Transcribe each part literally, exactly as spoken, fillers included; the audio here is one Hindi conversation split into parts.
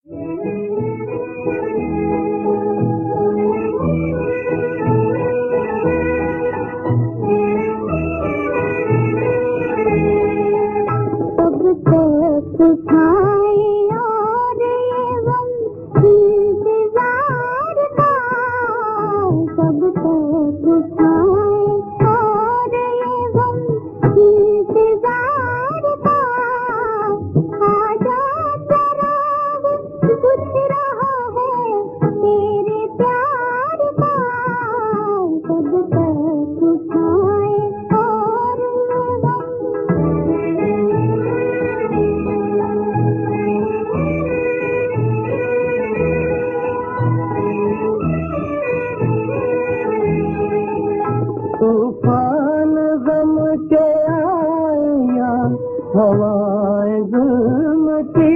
तूफान गम के आया हवाएं जुल्म की,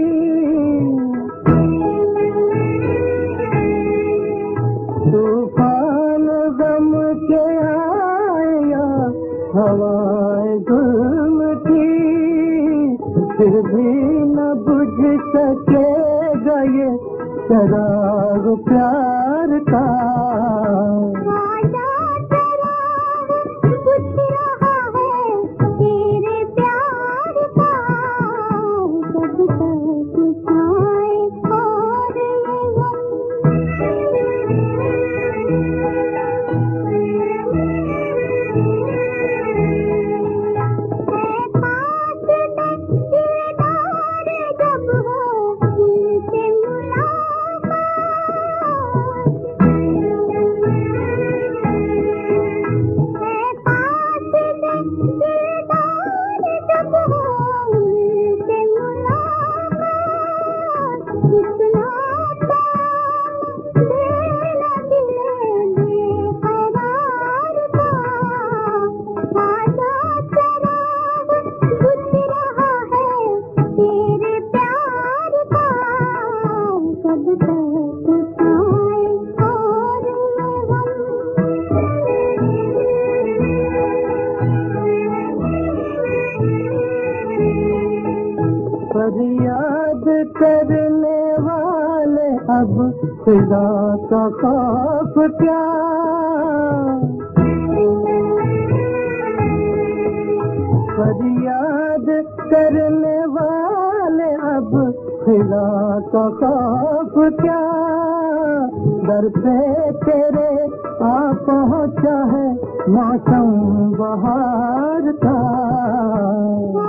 तूफान गम के आया हवाएं जुल्म की, फिर भी न बुझ सकेगा ये चराग प्यार का। फरियाद करने वाले अब खुदा का खौफ क्या, फरियाद करने वाले अब खुदा का खौफ क्या, दर पे तेरे आ पहुँचा है मौसम बहार का।